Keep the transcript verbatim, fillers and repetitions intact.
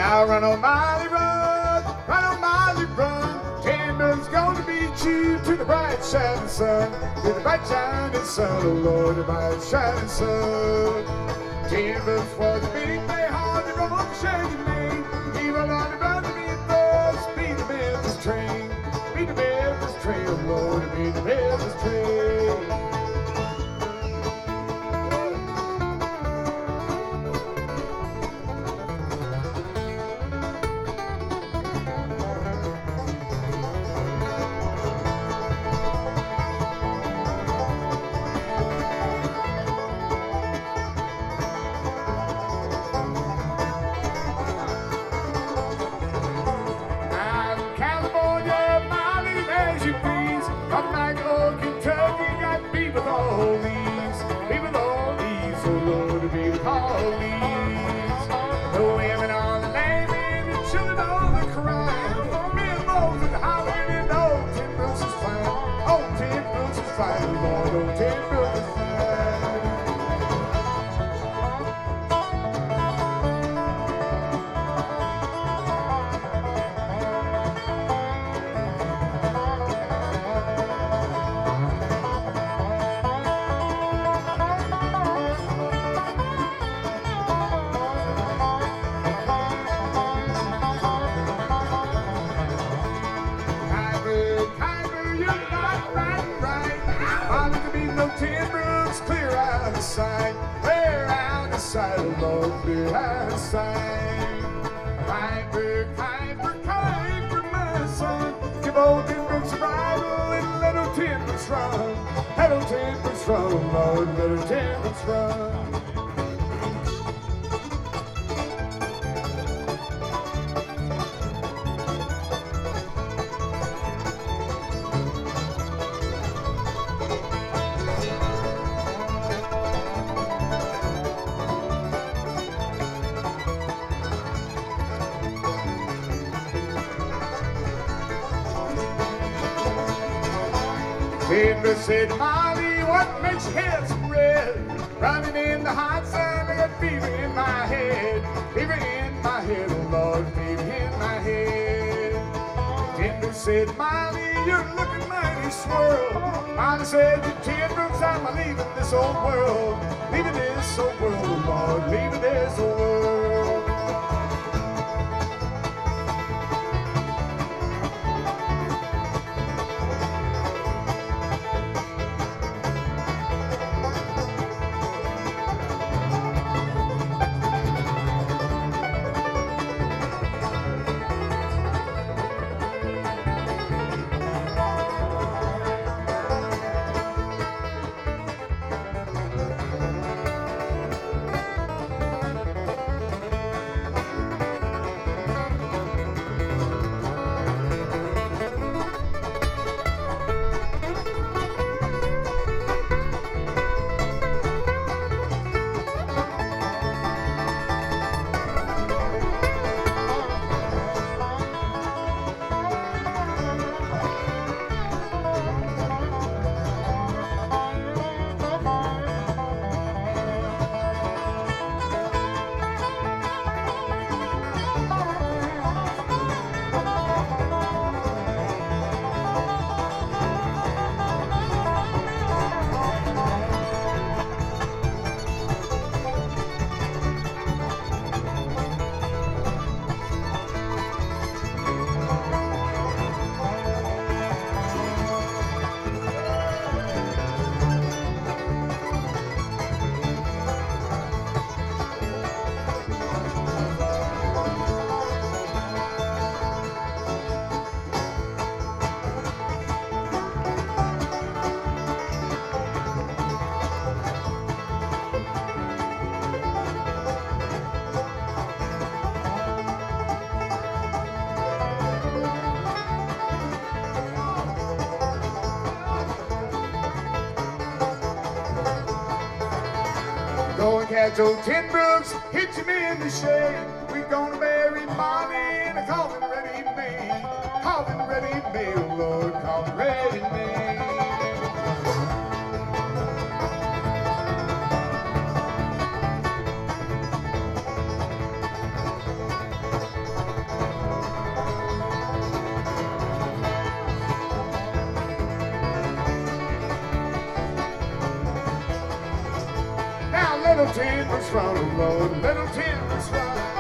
Now run on Molly, run, run on Molly, run. Tin Brooks gonna beat you to the bright shining sun, to the bright shining sun, oh Lord, the bright shining sun. Tin Brooks was a big day hard to run the shaggy man. He run on the run to beat the speed of Memphis train, beat the Memphis train, oh Lord, beat the Memphis train. Timber said, Molly, what makes your hair so red? Running in the hot sun, I got fever in my head. Fever in my head, oh Lord, fever in my head. Timber said, Molly, you're looking mighty swirl. Molly said, to Tin Brooks, I'm leaving this old world. Leaving this old world, oh Lord, leaving this old world. Go and catch old Tin Brooks, hit you me in the shade. We're gonna bury Molly in a coffin ready made. Coffin ready made, oh Lord, coffin ready made. Little Tim was run, oh Lord, little Tim was run.